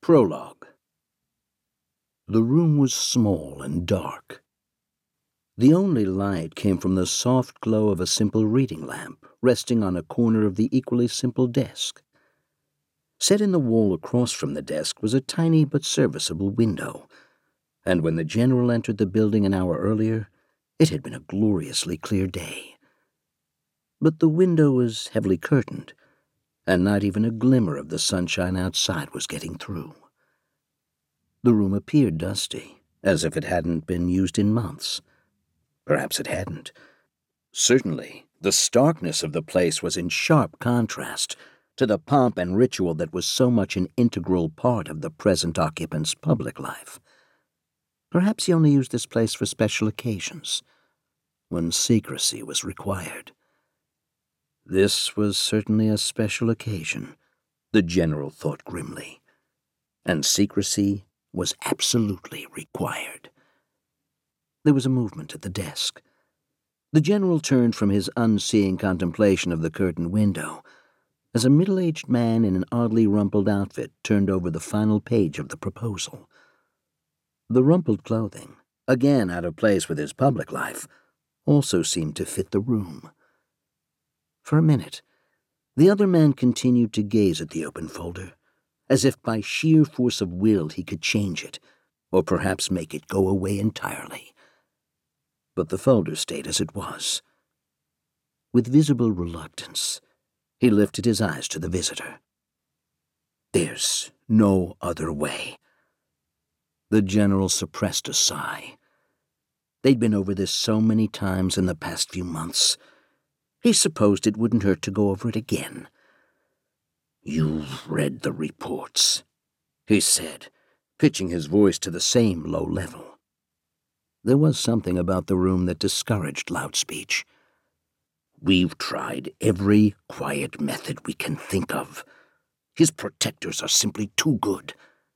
Prologue. The room was small and dark. The only light came from the soft glow of a simple reading lamp resting on a corner of the equally simple desk. Set in the wall across from the desk was a tiny but serviceable window, and when the general entered the building an hour earlier, it had been a gloriously clear day. But the window was heavily curtained, and not even a glimmer of the sunshine outside was getting through. The room appeared dusty, as if it hadn't been used in months. Perhaps it hadn't. Certainly, the starkness of the place was in sharp contrast to the pomp and ritual that was so much an integral part of the present occupant's public life. Perhaps he only used this place for special occasions, when secrecy was required. This was certainly a special occasion, the general thought grimly, and secrecy was absolutely required. There was a movement at the desk. The general turned from his unseeing contemplation of the curtained window as a middle-aged man in an oddly rumpled outfit turned over the final page of the proposal. The rumpled clothing, again out of place with his public life, also seemed to fit the room. For a minute, the other man continued to gaze at the open folder, as if by sheer force of will he could change it, or perhaps make it go away entirely. But the folder stayed as it was. With visible reluctance, he lifted his eyes to the visitor. "There's no other way." The general suppressed a sigh. They'd been over this so many times in the past few months. He supposed it wouldn't hurt to go over it again. "You've read the reports," he said, pitching his voice to the same low level. There was something about the room that discouraged loud speech. "We've tried every quiet method we can think of. His protectors are simply too good."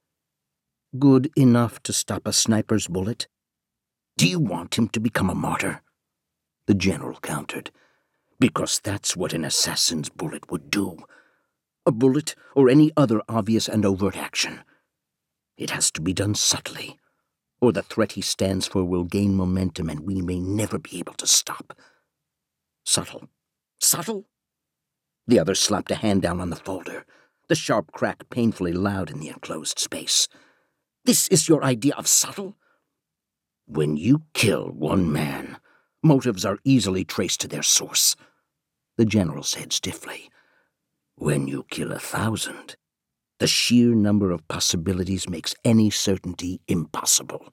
"Good enough to stop a sniper's bullet?" "Do you want him to become a martyr?" The general countered. "Because that's what an assassin's bullet would do. A bullet or any other obvious and overt action. It has to be done subtly, or the threat he stands for will gain momentum and we may never be able to stop." "Subtle. Subtle?" The other slapped a hand down on the folder, the sharp crack painfully loud in the enclosed space. "This is your idea of subtle?" "When you kill one man, motives are easily traced to their source," the general said stiffly. "When you kill 1,000, the sheer number of possibilities makes any certainty impossible."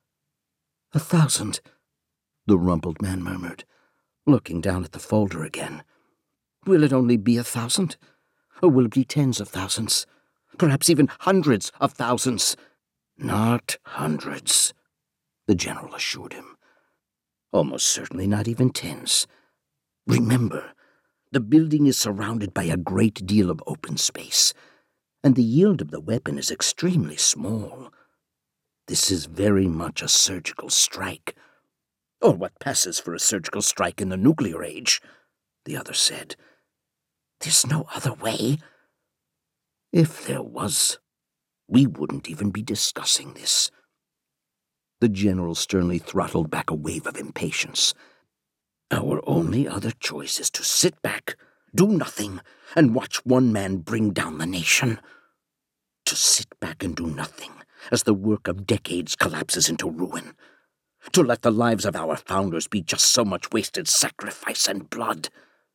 1,000, the rumpled man murmured, looking down at the folder again. "Will it only be 1,000? Or will it be tens of thousands? Perhaps even hundreds of thousands?" "Not hundreds," the general assured him. "Almost certainly not even tens. Remember, the building is surrounded by a great deal of open space, and the yield of the weapon is extremely small. This is very much a surgical strike." "Or what passes for a surgical strike in the nuclear age," the other said. "There's no other way?" "If there was, we wouldn't even be discussing this." The general sternly throttled back a wave of impatience. "Our only other choice is to sit back, do nothing, and watch one man bring down the nation. To sit back and do nothing as the work of decades collapses into ruin. To let the lives of our founders be just so much wasted sacrifice and blood.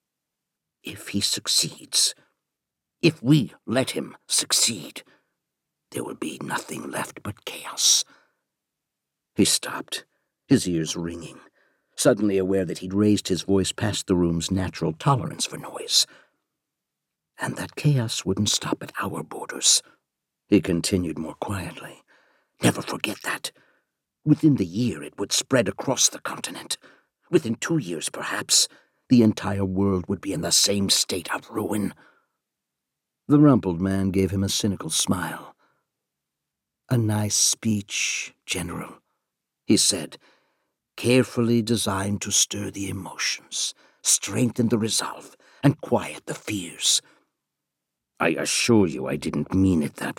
If he succeeds, if we let him succeed, there will be nothing left but chaos." He stopped, his ears ringing, suddenly aware that he'd raised his voice past the room's natural tolerance for noise. "And that chaos wouldn't stop at our borders," he continued more quietly. "Never forget that. Within the year it would spread across the continent. Within 2 years, perhaps, the entire world would be in the same state of ruin." The rumpled man gave him a cynical smile. "A nice speech, General," he said, "carefully designed to stir the emotions, strengthen the resolve, and quiet the fears." "I assure you I didn't mean it that